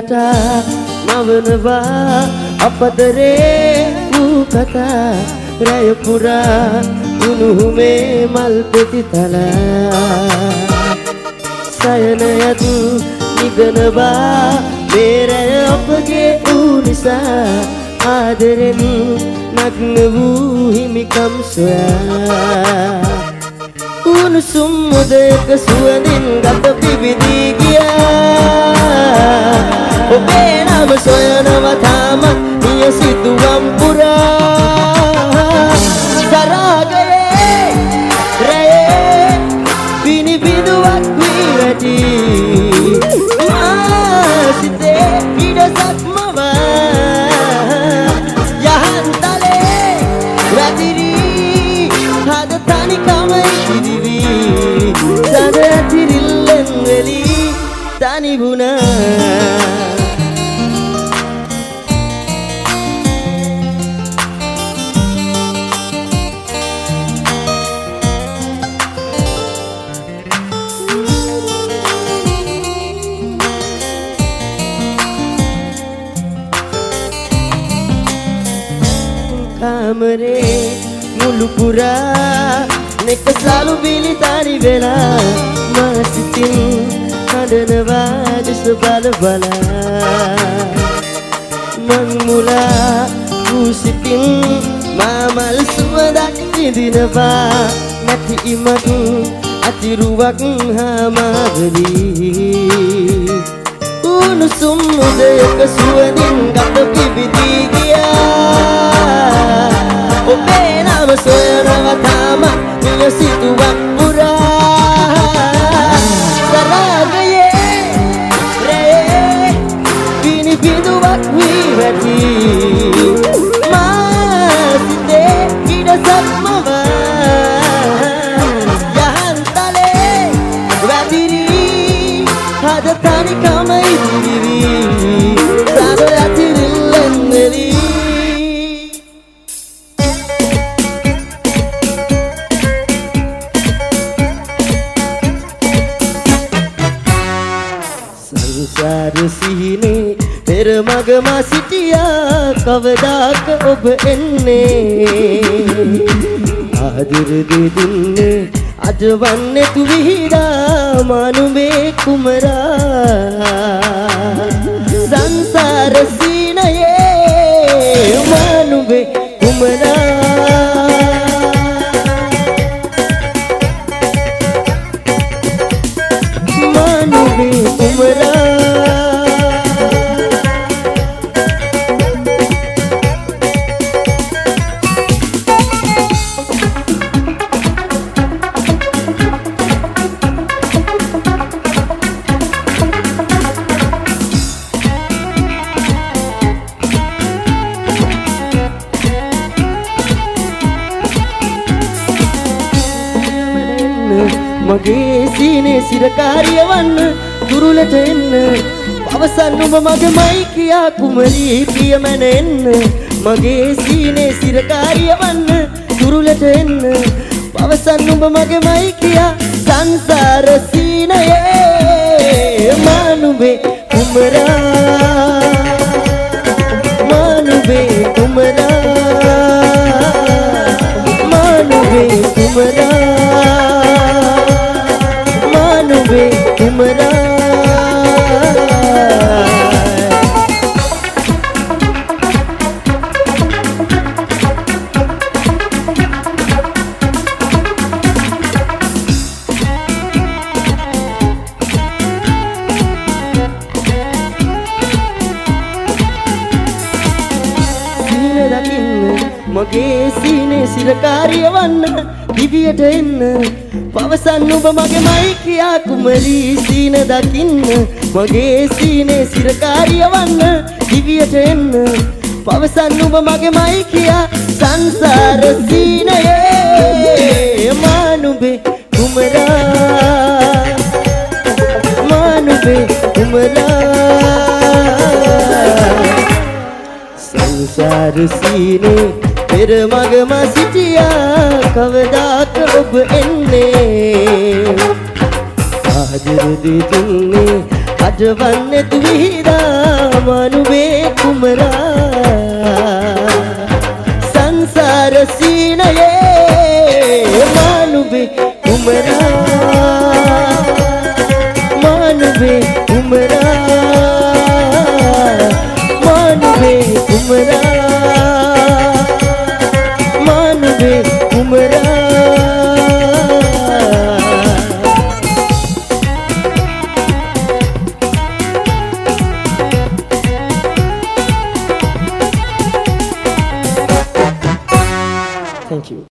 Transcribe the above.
කතා මවනවා අපතරේ වූ කතා රැය පුරා උණුහුමේ මල් පෙති තලා සයනයත් නිගනවා මේ රැය අපගේ වූ නිසා ආදරෙන් නග්න වූ හිමිකම් සොයා උණුසුම් මුදයක සුවඳින් ගත පිබිදී ගියා ඔබේ නම සොයනවා තාමත් නිය සිතුවම් පුරා සරාගයේ රැයේ පිනිබිදුවක් වී වැටි මා සිතේ ඉඩසක් මවා යහන්තලේ වැදිරි හද තනිකම ඉදිවි සද ඇතිරිල්ලෙන් වෙලි තනි වුණා කාමරේ මුළු පුරා නෙකසලු බිලි තනි වෙලා මා සිතින් හඬනවා දෙස බල බලා මං මුලා වූ සිතින් මා මල් සුවඳක් විඳිනවා නැති ඉමක් අතිරුවක් හාමාවලී උණුසුම් උදයක සුවඳින් ගත පිබිදී ගියා ඔබේ නම සොයනවා තාමත් නිය සිතුවක් පුරා සරාගයේ රැයේ පිනිබිදුවක් වී වැටි මා සිතේ ඉඩසක් මවා යහන්තලේ වැදිරි හද තනිකම ඉදිවි සද ඇතිරිල්ලෙන් වෙලි සිහිනේ පෙර මගම සිටියා කවදාක ඔබ එන්නේ ආදර දෙදුන්නේ අද වන්නේ තු විහිදා මනුමේ කුමරා සංසාර සීනයේ මනුමේ කුමරා මනුමේ කුමරා මගේ සීනේ සිරකාරිය වන්න දුරුලට එන්න පවසන්න ඔබ මගමයි කියා කුමරී පියමන එන්න මගේ සීනේ සිරකාරිය වන්න දුරුලට එන්න පවසන්න ඔබ මගමයි කියා සංසාර සීනයේ මනුබේ කුමරා මනුබේ කුමරා මනුබේ කුමරා මනුබේ කුමරා මගේ සීනේ සිරකාරිය වන්න දිවියට එන්න පවසන්න ඔබ මගේමයි කියා කුමරී සීන දකින්න මගේ සීනේ සිරකාරිය වන්න දිවියට එන්න පවසන්න ඔබ මගේමයි කියා සංසාර සීනයේ මනුබේ කුමරා මනුබේ කුමරා සංසාර සීනේ පෙර මගම සිටියා කවදාක ඔබ එන්නේ ආදර දෙතුන්නේ අද වන්නේ තු විහිදා මානුවේ කුමරා සංසාර සීනයේ මානුවේ කුමරා මානුවේ කුමරා මානුවේ කුමරා මානුවේ කුමරා Thank you.